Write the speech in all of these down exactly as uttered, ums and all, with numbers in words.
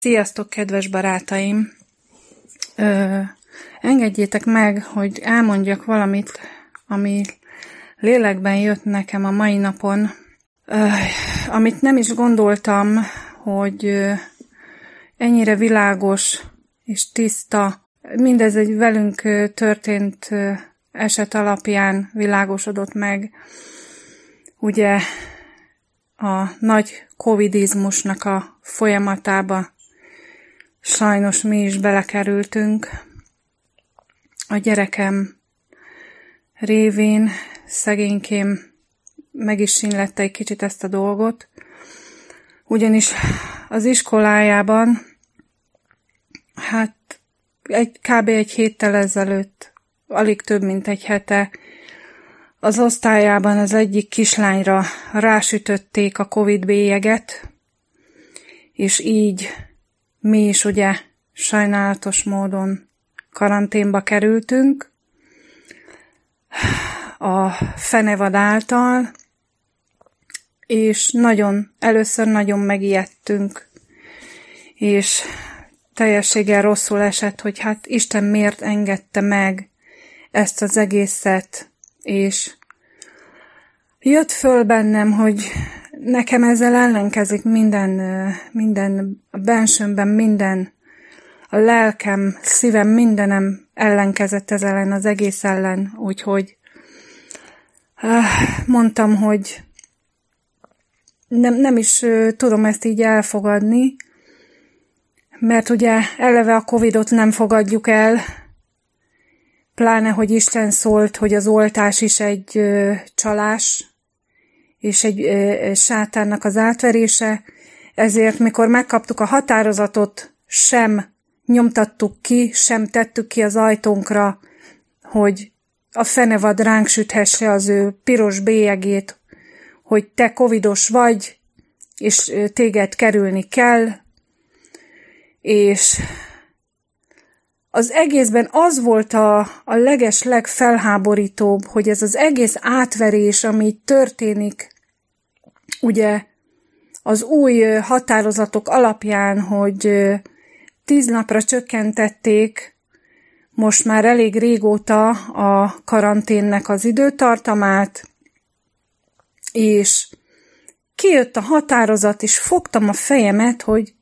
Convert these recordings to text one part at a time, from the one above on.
Sziasztok, kedves barátaim! Ö, engedjétek meg, hogy elmondjak valamit, ami lélekben jött nekem a mai napon, ö, amit nem is gondoltam, hogy ö, ennyire világos és tiszta. Mindez egy velünk ö, történt ö, eset alapján világosodott meg. Ugye a nagy covidizmusnak a folyamatába sajnos mi is belekerültünk. A gyerekem révén szegénykém meg is sínlette egy kicsit ezt a dolgot, ugyanis az iskolájában, hát egy, kb. Egy héttel ezelőtt, alig több mint egy hete, az osztályában az egyik kislányra rásütötték a Covid bélyeget, és így mi is ugye sajnálatos módon karanténba kerültünk a fenevad által, és nagyon, először nagyon megijedtünk, és teljességgel rosszul esett, hogy hát Isten miért engedte meg ezt az egészet, és jött föl bennem, hogy nekem ezzel ellenkezik minden, minden a bensőmben, minden, a lelkem, szívem, mindenem ellenkezett ez ellen, az egész ellen, úgyhogy mondtam, hogy nem, nem is tudom ezt így elfogadni, mert ugye eleve a Covidot nem fogadjuk el, pláne, hogy Isten szólt, hogy az oltás is egy ö, csalás, és egy ö, sátánnak az átverése, ezért mikor megkaptuk a határozatot, sem nyomtattuk ki, sem tettük ki az ajtónkra, hogy a fenevad ránk süthesse az ő piros bélyegét, hogy te covidos vagy, és téged kerülni kell, és az egészben az volt a, a leges legfelháborítóbb, hogy ez az egész átverés, ami történik, ugye az új határozatok alapján, hogy tíz napra csökkentették most már elég régóta a karanténnek az időtartamát, és kijött a határozat, és fogtam a fejemet, hogy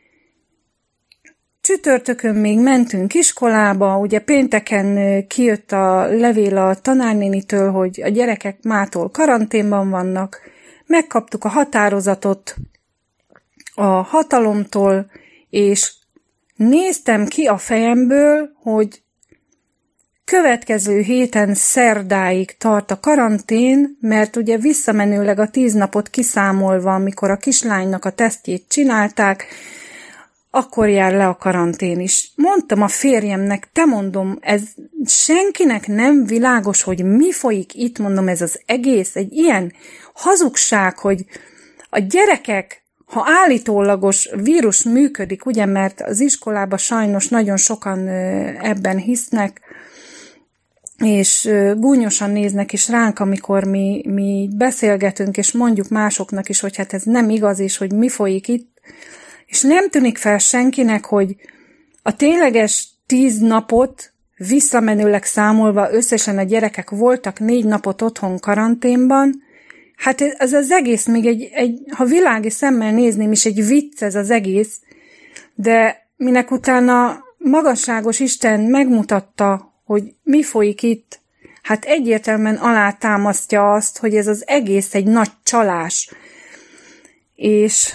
csütörtökön még mentünk iskolába, ugye pénteken kijött a levél a tanárnénitől, hogy a gyerekek mától karanténban vannak, megkaptuk a határozatot a hatalomtól, és néztem ki a fejemből, hogy következő héten szerdáig tart a karantén, mert ugye visszamenőleg a tíz napot kiszámolva, amikor a kislánynak a tesztjét csinálták, akkor jár le a karantén is. Mondtam a férjemnek, te mondom, ez senkinek nem világos, hogy mi folyik itt, mondom, ez az egész, egy ilyen hazugság, hogy a gyerekek, ha állítólagos vírus működik, ugye, mert az iskolában sajnos nagyon sokan ebben hisznek, és gúnyosan néznek is ránk, amikor mi, mi beszélgetünk, és mondjuk másoknak is, hogy hát ez nem igaz, és hogy mi folyik itt, és nem tűnik fel senkinek, hogy a tényleges tíz napot visszamenőleg számolva összesen a gyerekek voltak négy napot otthon karanténban, hát ez az egész még egy, egy, ha világi szemmel nézném is, egy vicc ez az egész, de minek utána magasságos Isten megmutatta, hogy mi folyik itt, hát egyértelműen alátámasztja azt, hogy ez az egész egy nagy csalás. És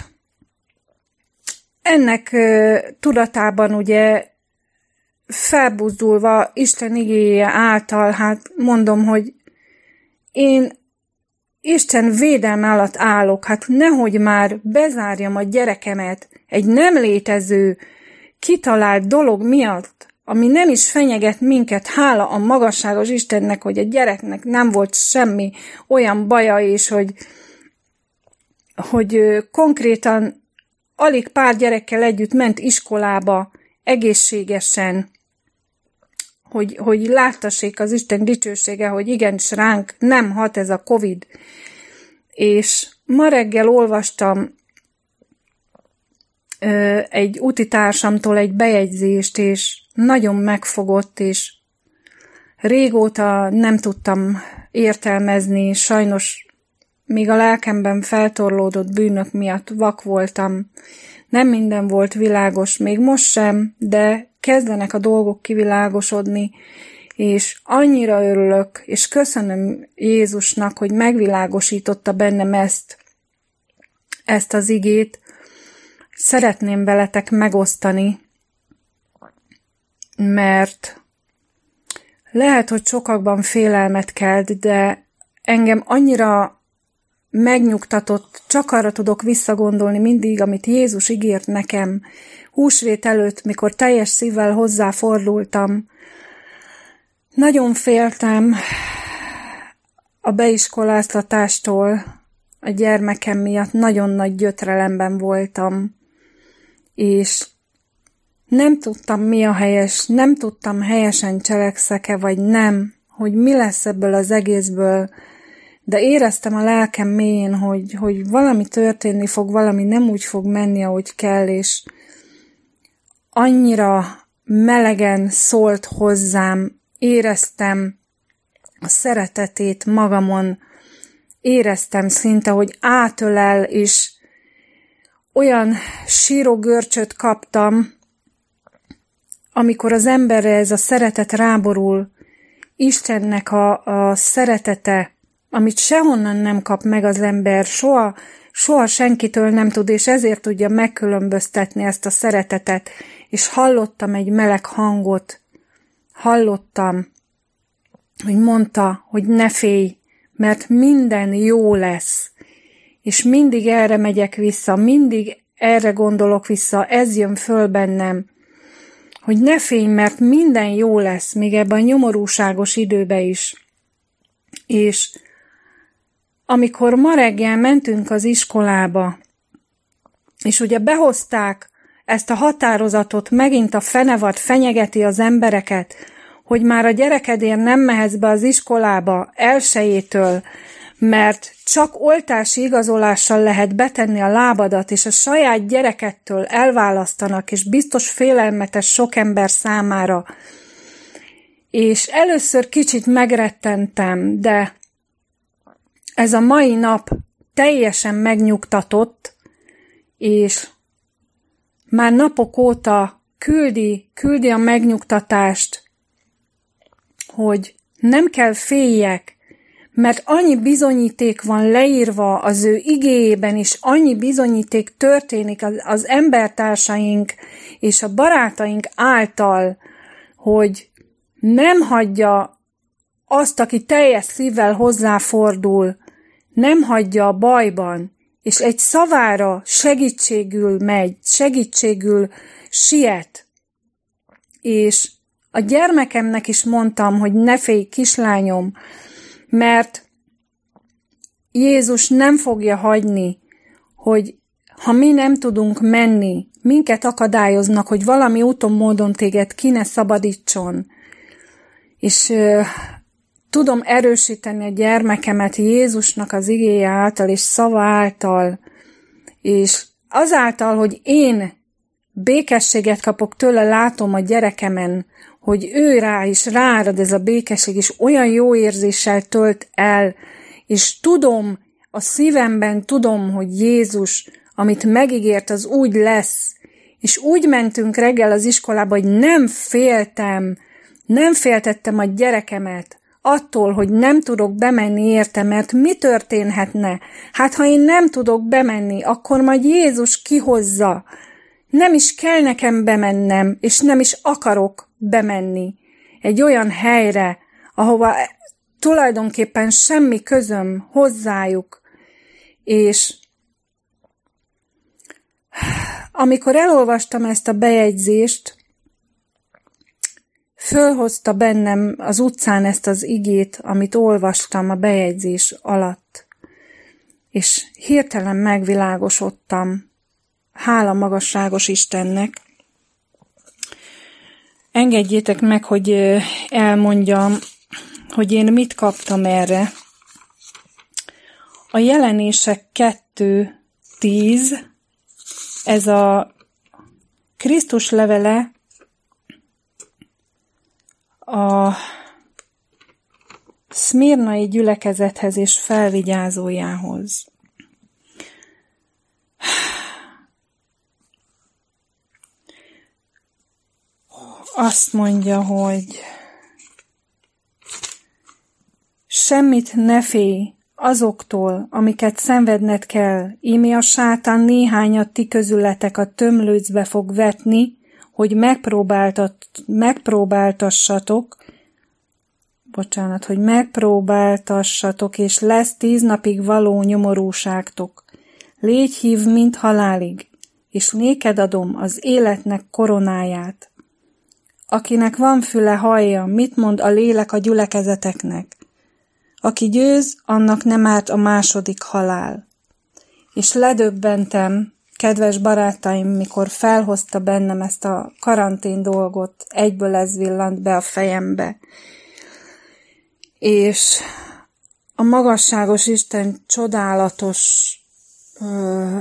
ennek uh, tudatában ugye felbuzdulva Isten igéje által, hát mondom, hogy én Isten védelme alatt állok, hát nehogy már bezárjam a gyerekemet egy nem létező, kitalált dolog miatt, ami nem is fenyeget minket, hála a magasságos Istennek, hogy a gyereknek nem volt semmi olyan baja, és hogy, hogy uh, konkrétan alig pár gyerekkel együtt ment iskolába egészségesen, hogy, hogy láttassék az Isten dicsősége, hogy igenis ránk nem hat ez a Covid. És ma reggel olvastam egy útitársamtól egy bejegyzést, és nagyon megfogott, és régóta nem tudtam értelmezni, sajnos még a lelkemben feltorlódott bűnök miatt vak voltam. Nem minden volt világos, még most sem, de kezdenek a dolgok kivilágosodni, és annyira örülök, és köszönöm Jézusnak, hogy megvilágosította bennem ezt, ezt az igét. Szeretném veletek megosztani, mert lehet, hogy sokakban félelmet kelt, de engem annyira megnyugtatott, csak arra tudok visszagondolni mindig, amit Jézus ígért nekem húsvét előtt, mikor teljes szívvel hozzáfordultam. Nagyon féltem a beiskoláztatástól, a gyermekem miatt nagyon nagy gyötrelemben voltam, és nem tudtam, mi a helyes, nem tudtam, helyesen cselekszek-e, vagy nem, hogy mi lesz ebből az egészből, de éreztem a lelkem mélyén, hogy, hogy valami történni fog, valami nem úgy fog menni, ahogy kell, és annyira melegen szólt hozzám, éreztem a szeretetét magamon, éreztem szinte, hogy átölel, és olyan síró görcsöt kaptam, amikor az emberre ez a szeretet ráborul, Istennek a, a szeretete, amit sehonnan nem kap meg az ember, soha, soha senkitől nem tud, és ezért tudja megkülönböztetni ezt a szeretetet, és hallottam egy meleg hangot, hallottam, hogy mondta, hogy ne félj, mert minden jó lesz, és mindig erre megyek vissza, mindig erre gondolok vissza, ez jön föl bennem, hogy ne félj, mert minden jó lesz, még ebben a nyomorúságos időben is. És amikor ma reggel mentünk az iskolába, és ugye behozták ezt a határozatot, megint a fenevad fenyegeti az embereket, hogy már a gyerekedén nem mehetsz be az iskolába elsejétől, mert csak oltási igazolással lehet betenni a lábadat, és a saját gyerekettől elválasztanak, és biztos félelmetes sok ember számára. És először kicsit megrettentem, de ez a mai nap teljesen megnyugtatott, és már napok óta küldi, küldi a megnyugtatást, hogy nem kell féljek, mert annyi bizonyíték van leírva az ő igéjében is, annyi bizonyíték történik az, az embertársaink és a barátaink által, hogy nem hagyja azt, aki teljes szívvel hozzáfordul, nem hagyja a bajban, és egy szavára segítségül megy, segítségül siet. És a gyermekemnek is mondtam, hogy ne félj, kislányom, mert Jézus nem fogja hagyni, hogy ha mi nem tudunk menni, minket akadályoznak, hogy valami úton, módon téged ki ne szabadítson. És euh, tudom erősíteni a gyermekemet Jézusnak az igéje által és szava által, és azáltal, hogy én békességet kapok tőle, látom a gyerekemen, hogy ő rá is ráárad ez a békesség, és olyan jó érzéssel tölt el, és tudom, a szívemben tudom, hogy Jézus, amit megígért, az úgy lesz, és úgy mentünk reggel az iskolába, hogy nem féltem, nem féltettem a gyerekemet attól, hogy nem tudok bemenni érte, mert mi történhetne? Hát, ha én nem tudok bemenni, akkor majd Jézus kihozza. Nem is kell nekem bemennem, és nem is akarok bemenni egy olyan helyre, ahova tulajdonképpen semmi közöm hozzájuk. És amikor elolvastam ezt a bejegyzést, fölhozta bennem az utcán ezt az igét, amit olvastam a bejegyzés alatt, és hirtelen megvilágosodtam. Hála magasságos Istennek. Engedjétek meg, hogy elmondjam, hogy én mit kaptam erre. A Jelenések kettő tíz, ez a Krisztus levele a szmirnai gyülekezethez és felvigyázójához. Azt mondja, hogy semmit ne félj azoktól, amiket szenvedned kell, íme a sátán néhányat ti közületek a tömlőcbe fog vetni, hogy megpróbáltat, megpróbáltassatok, bocsánat, hogy megpróbáltassatok, és lesz tíz napig való nyomorúságtok. Légy hív, mint halálig, és néked adom az életnek koronáját. Akinek van füle, hallja, mit mond a lélek a gyülekezeteknek. Aki győz, annak nem árt a második halál. És ledöbbentem, kedves barátaim, mikor felhozta bennem ezt a karantén dolgot, egyből ez villant be a fejembe. És a magasságos Isten csodálatos ö,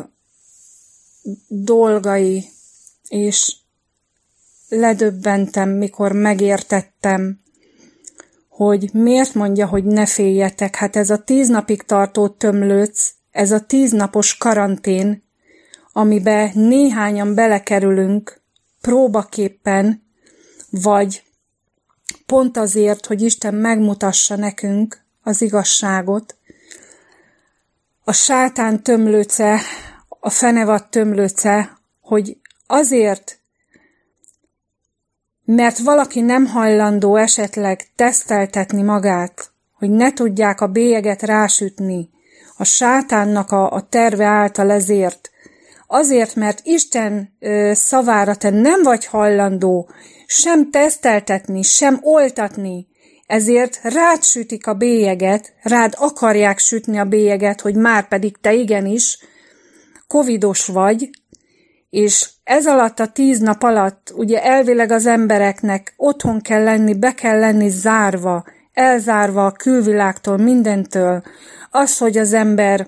dolgai, és ledöbbentem, mikor megértettem, hogy miért mondja, hogy ne féljetek. Hát ez a tíz napig tartó tömlőc, ez a tíznapos karantén, amiben néhányan belekerülünk próbaképpen, vagy pont azért, hogy Isten megmutassa nekünk az igazságot. A sátán tömlőce, a fenevad tömlőce, hogy azért, mert valaki nem hajlandó esetleg teszteltetni magát, hogy ne tudják a bélyeget rásütni, a sátánnak a, a terve által ezért. Azért, mert Isten ö, szavára te nem vagy hajlandó sem teszteltetni, sem oltatni, ezért rád sütik a bélyeget, rád akarják sütni a bélyeget, hogy már pedig te igenis covidos vagy, és ez alatt a tíz nap alatt ugye elvileg az embereknek otthon kell lenni, be kell lenni zárva, elzárva a külvilágtól, mindentől. Az, hogy az ember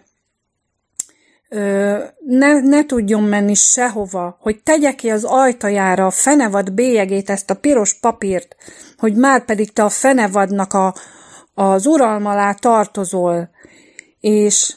ö, ne, ne tudjon menni sehova, hogy tegye ki az ajtajára a fenevad bélyegét, ezt a piros papírt, hogy már pedig te a fenevadnak a, az uralma alá tartozol. És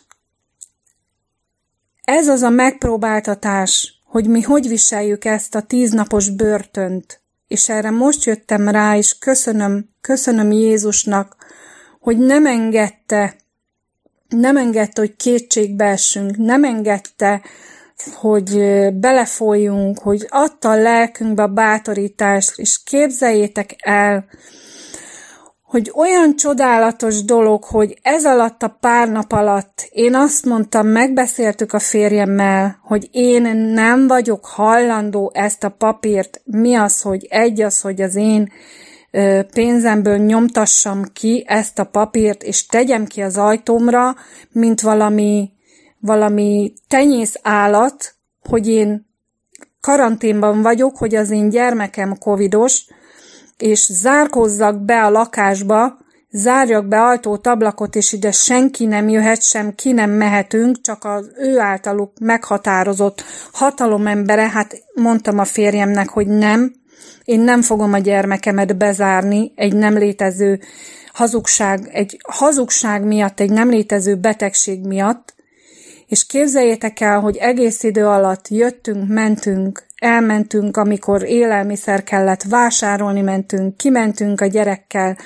ez az a megpróbáltatás, hogy mi hogy viseljük ezt a tíznapos börtönt. És erre most jöttem rá, és köszönöm, köszönöm Jézusnak, hogy nem engedte, nem engedte, hogy kétségbe essünk, nem engedte, hogy belefolyjunk, hogy adta a lelkünkbe a bátorítást, és képzeljétek el, hogy olyan csodálatos dolog, hogy ez alatt a pár nap alatt én azt mondtam, megbeszéltük a férjemmel, hogy én nem vagyok hajlandó ezt a papírt, mi az, hogy egy az, hogy az én pénzemből nyomtassam ki ezt a papírt, és tegyem ki az ajtómra, mint valami, valami tenyész állat, hogy én karanténban vagyok, hogy az én gyermekem covidos, és zárkózzak be a lakásba, zárjak be ajtót, ablakot, és ide senki nem jöhet, sem ki nem mehetünk, csak az ő általuk meghatározott hatalomembere. Hát mondtam a férjemnek, hogy nem, én nem fogom a gyermekemet bezárni egy nem létező hazugság, egy hazugság miatt, egy nem létező betegség miatt, és képzeljétek el, hogy egész idő alatt jöttünk, mentünk, elmentünk, amikor élelmiszer kellett, vásárolni mentünk, kimentünk a gyerekkel,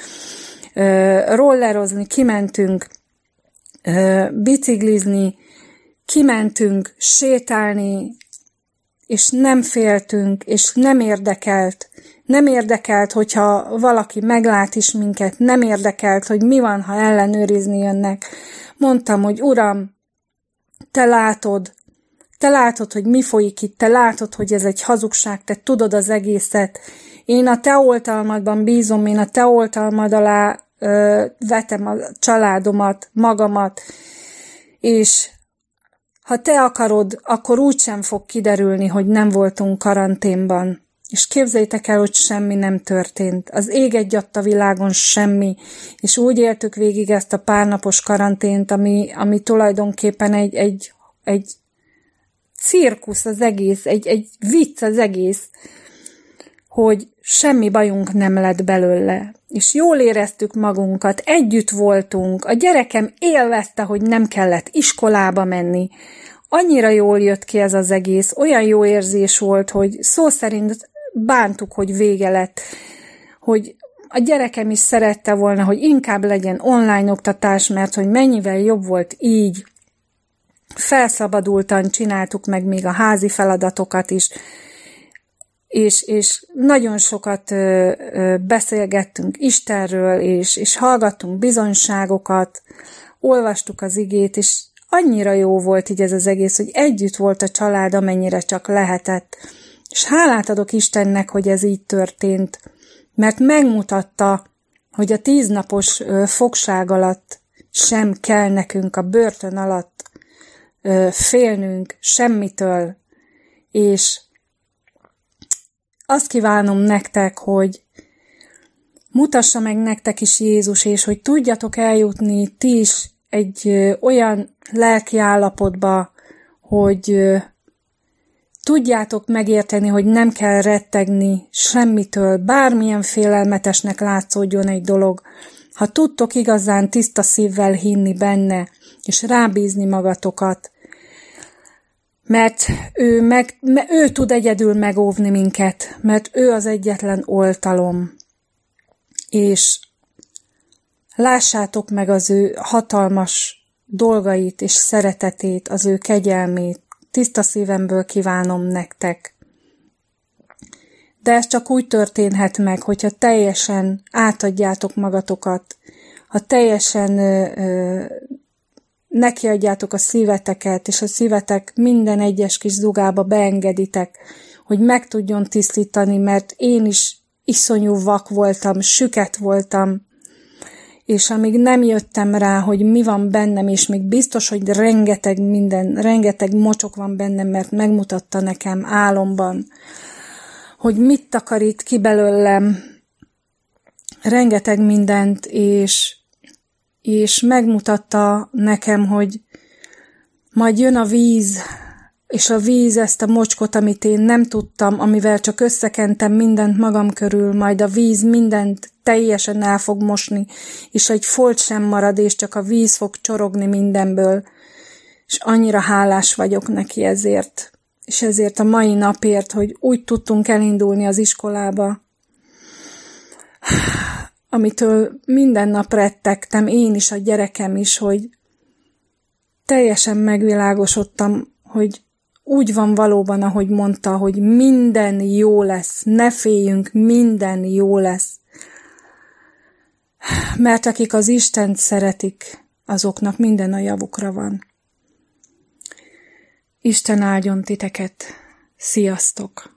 rollerozni, kimentünk, biciklizni, kimentünk, sétálni, és nem féltünk, és nem érdekelt. Nem érdekelt, hogyha valaki meglát is minket, nem érdekelt, hogy mi van, ha ellenőrizni jönnek. Mondtam, hogy Uram, te látod, te látod, hogy mi folyik itt, te látod, hogy ez egy hazugság, te tudod az egészet. Én a te oltalmadban bízom, én a te oltalmad alá ö, vetem a családomat, magamat, és ha te akarod, akkor úgysem fog kiderülni, hogy nem voltunk karanténban. És képzeljétek el, hogy semmi nem történt. Az ég egyatt a világon semmi. És úgy éltük végig ezt a párnapos karantént, ami, ami tulajdonképpen egy, egy, egy cirkusz az egész, egy, egy vicc az egész, hogy semmi bajunk nem lett belőle. És jól éreztük magunkat, együtt voltunk, a gyerekem élvezte, hogy nem kellett iskolába menni. Annyira jól jött ki ez az egész, olyan jó érzés volt, hogy szó szerint bántuk, hogy vége lett, hogy a gyerekem is szerette volna, hogy inkább legyen online oktatás, mert hogy mennyivel jobb volt így. Felszabadultan csináltuk meg még a házi feladatokat is, és, és nagyon sokat ö, ö, beszélgettünk Istenről, és, és hallgattunk bizonyságokat, olvastuk az igét, és annyira jó volt így ez az egész, hogy együtt volt a család, amennyire csak lehetett. És hálát adok Istennek, hogy ez így történt, mert megmutatta, hogy a tíznapos ö, fogság alatt sem kell nekünk a börtön alatt ö, félnünk semmitől, és azt kívánom nektek, hogy mutassa meg nektek is Jézus, és hogy tudjatok eljutni ti is egy ö, olyan lelki állapotba, hogy ö, tudjátok megérteni, hogy nem kell rettegni semmitől, bármilyen félelmetesnek látszódjon egy dolog. Ha tudtok igazán tiszta szívvel hinni benne, és rábízni magatokat, mert ő, meg, ő tud egyedül megóvni minket, mert ő az egyetlen oltalom. És lássátok meg az ő hatalmas dolgait és szeretetét, az ő kegyelmét. Tiszta szívemből kívánom nektek. De ez csak úgy történhet meg, hogyha teljesen átadjátok magatokat, ha teljesen ö, ö, nekiadjátok a szíveteket, és a szívetek minden egyes kis zugába beengeditek, hogy meg tudjon tisztítani, mert én is iszonyú vak voltam, süket voltam, és amíg nem jöttem rá, hogy mi van bennem, és még biztos, hogy rengeteg minden, rengeteg mocsok van bennem, mert megmutatta nekem álomban, hogy mit takarít ki belőlem, rengeteg mindent, és, és megmutatta nekem, hogy majd jön a víz, és a víz ezt a mocskot, amit én nem tudtam, amivel csak összekentem mindent magam körül, majd a víz mindent teljesen el fog mosni, és egy folt sem marad, és csak a víz fog csorogni mindenből, és annyira hálás vagyok neki ezért, és ezért a mai napért, hogy úgy tudtunk elindulni az iskolába, amitől minden nap rettegtem, én is, a gyerekem is, hogy teljesen megvilágosodtam, hogy úgy van valóban, ahogy mondta, hogy minden jó lesz, ne féljünk, minden jó lesz. Mert akik az Istent szeretik, azoknak minden a javukra van. Isten áldjon titeket. Sziasztok!